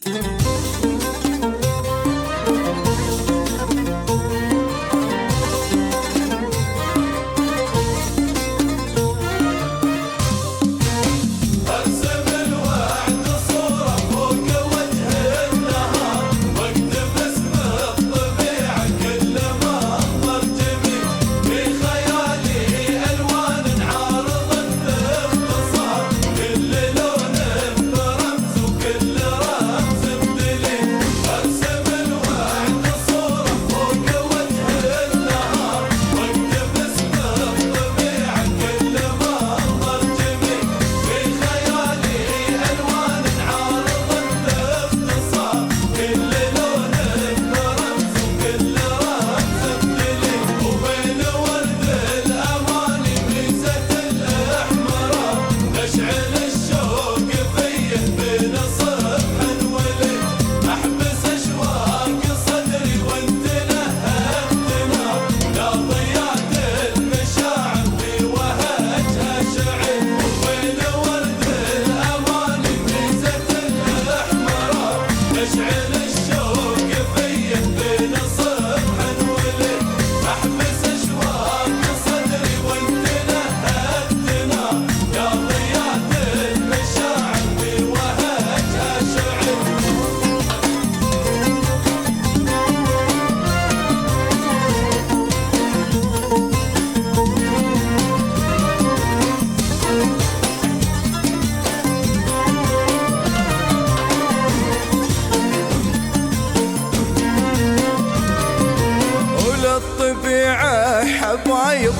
حبايب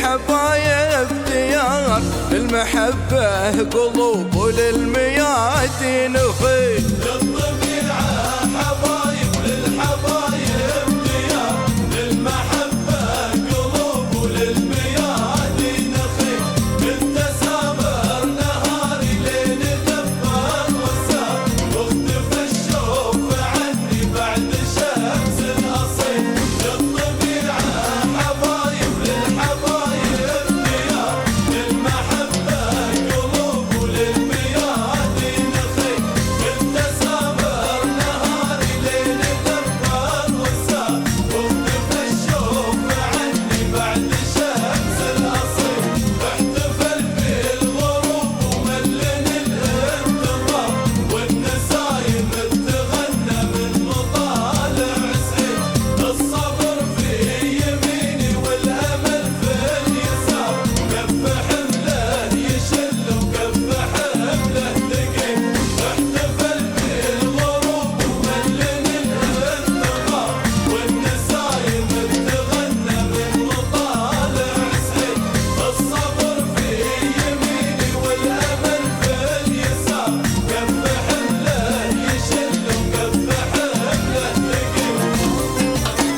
للحبايب ديار، للمحبة قلوب وللميادين خيل. للطبيعة حبايب للحبايب ديار، للمحبة قلوب وللميادين خيل. انت سامر نهاري لين دبر وسام، واختفى الشوف عني بعد شمس الاصيل. للطبيعة حبايب للحبايب ديار، للمحبة قلوب وللميادين خيل. انت سامر نهاري لين دبر وسام، واختفى الشوف عني بعد شمس الاصيل. احتفل بالغروب وملن الانتظار، والنسايم تغنى من مطالع سيل. الصبر في يميني والامل في اليسار، كف حمله يشل وكف حمله ثقيل. احتفل بالغروب وملن الانتظار، والنسايم تغنى من مطالع سيل. الصبر في يميني والامل في اليسار، كف حمله يشل وكف حمله ثقيل.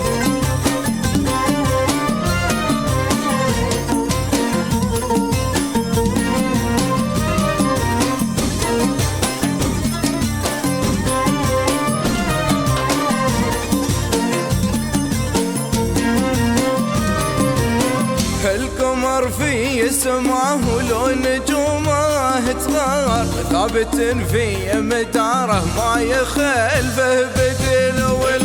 القمر في سماه ولو نجومه تغار، ثابت في مداره ما يخلفه بدل.